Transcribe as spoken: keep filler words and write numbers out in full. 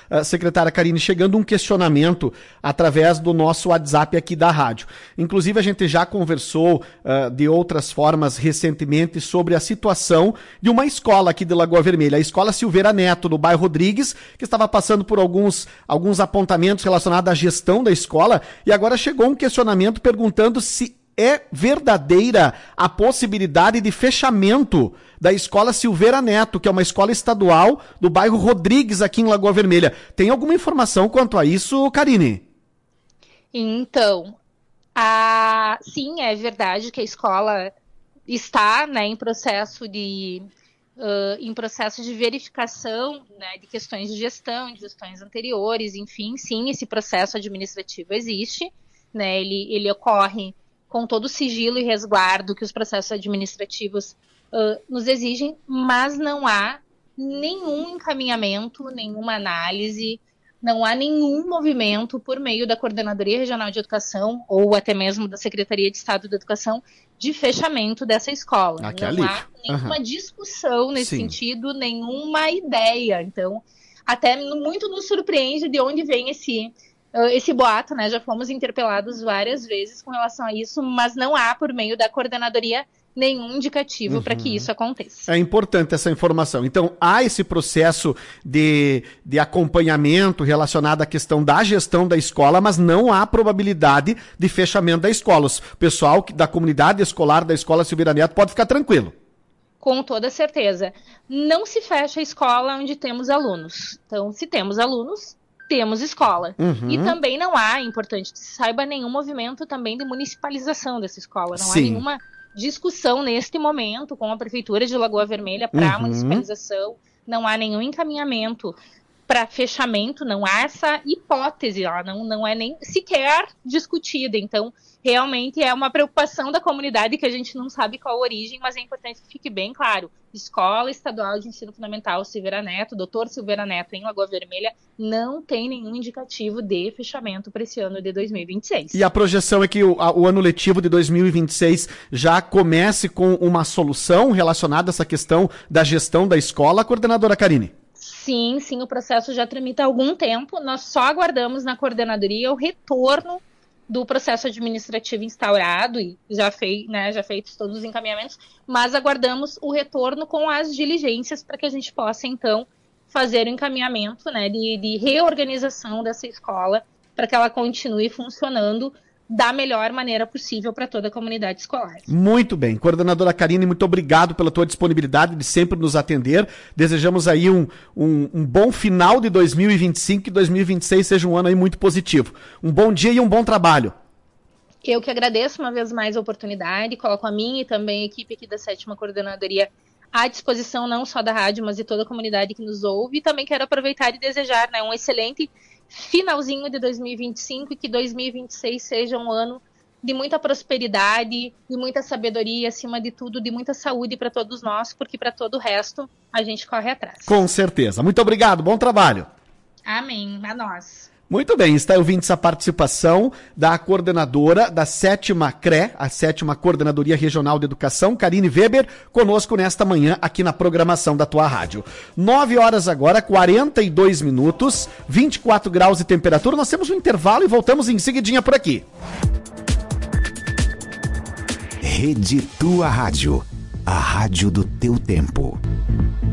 uh, secretária Karine, chegando um questionamento através do nosso WhatsApp aqui da rádio. Inclusive, a gente já conversou uh, de outras formas recentemente sobre a situação de uma escola aqui de Lagoa Vermelha, a Escola Silveira Neto, no bairro Rodrigues, que estava passando por alguns, alguns apontamentos relacionados à gestão da escola, e agora chegou um questionamento perguntando se é verdadeira a possibilidade de fechamento da Escola Silveira Neto, que é uma escola estadual do bairro Rodrigues, aqui em Lagoa Vermelha. Tem alguma informação quanto a isso, Karine? Então, a... sim, é verdade que a escola está, né, em processo de uh, em processo de verificação, né, de questões de gestão, de gestões anteriores, enfim, sim, esse processo administrativo existe, né, ele, ele ocorre com todo o sigilo e resguardo que os processos administrativos uh, nos exigem, mas não há nenhum encaminhamento, nenhuma análise, não há nenhum movimento por meio da Coordenadoria Regional de Educação ou até mesmo da Secretaria de Estado da Educação de fechamento dessa escola. Aqui não ali. há nenhuma uhum. discussão nesse Sim. sentido, nenhuma ideia. Então, até muito nos surpreende de onde vem esse... esse boato, né, já fomos interpelados várias vezes com relação a isso, mas não há, por meio da coordenadoria, nenhum indicativo uhum. para que isso aconteça. É importante essa informação. Então, há esse processo de, de acompanhamento relacionado à questão da gestão da escola, mas não há probabilidade de fechamento da escola. O pessoal da comunidade escolar da Escola Silveira Neto pode ficar tranquilo. Com toda certeza. Não se fecha a escola onde temos alunos. Então, se temos alunos, temos escola. Uhum. E também não há, é importante que se saiba, nenhum movimento também de municipalização dessa escola. Não Sim. há nenhuma discussão neste momento com a Prefeitura de Lagoa Vermelha para uhum. municipalização. Não há nenhum encaminhamento para fechamento, não há essa hipótese, ela não, não é nem sequer discutida. Então, realmente é uma preocupação da comunidade que a gente não sabe qual a origem, mas é importante que fique bem claro. Escola Estadual de Ensino Fundamental Silveira Neto, doutor Silveira Neto, em Lagoa Vermelha, não tem nenhum indicativo de fechamento para esse ano de dois mil e vinte e seis. E a projeção é que o, a, o ano letivo de dois mil e vinte e seis já comece com uma solução relacionada a essa questão da gestão da escola, coordenadora Karine? Sim, sim, o processo já tramita há algum tempo. Nós só aguardamos na coordenadoria o retorno do processo administrativo instaurado e já, fei, né, já feitos todos os encaminhamentos, mas aguardamos o retorno com as diligências para que a gente possa, então, fazer o encaminhamento, né, de, de reorganização dessa escola para que ela continue funcionando da melhor maneira possível para toda a comunidade escolar. Muito bem. Coordenadora Karine, muito obrigado pela tua disponibilidade de sempre nos atender. Desejamos aí um, um, um bom final de dois mil e vinte e cinco, que dois mil e vinte e seis seja um ano aí muito positivo. Um bom dia e um bom trabalho. Eu que agradeço uma vez mais a oportunidade, coloco a minha e também a equipe aqui da sétima Coordenadoria à disposição não só da rádio, mas de toda a comunidade que nos ouve. E também quero aproveitar e desejar, né, um excelente finalzinho de dois mil e vinte e cinco e que dois mil e vinte e seis seja um ano de muita prosperidade, de muita sabedoria, acima de tudo, de muita saúde para todos nós, porque para todo o resto a gente corre atrás. Com certeza. Muito obrigado, bom trabalho. Amém, a nós. Muito bem, está ouvindo essa participação da coordenadora da sétima C R E, a sétima Coordenadoria Regional de Educação, Karine Weber, conosco nesta manhã aqui na programação da tua rádio. nove horas agora, quarenta e dois minutos, vinte e quatro graus de temperatura. Nós temos um intervalo e voltamos em seguidinha por aqui. Rede Tua Rádio, a rádio do teu tempo.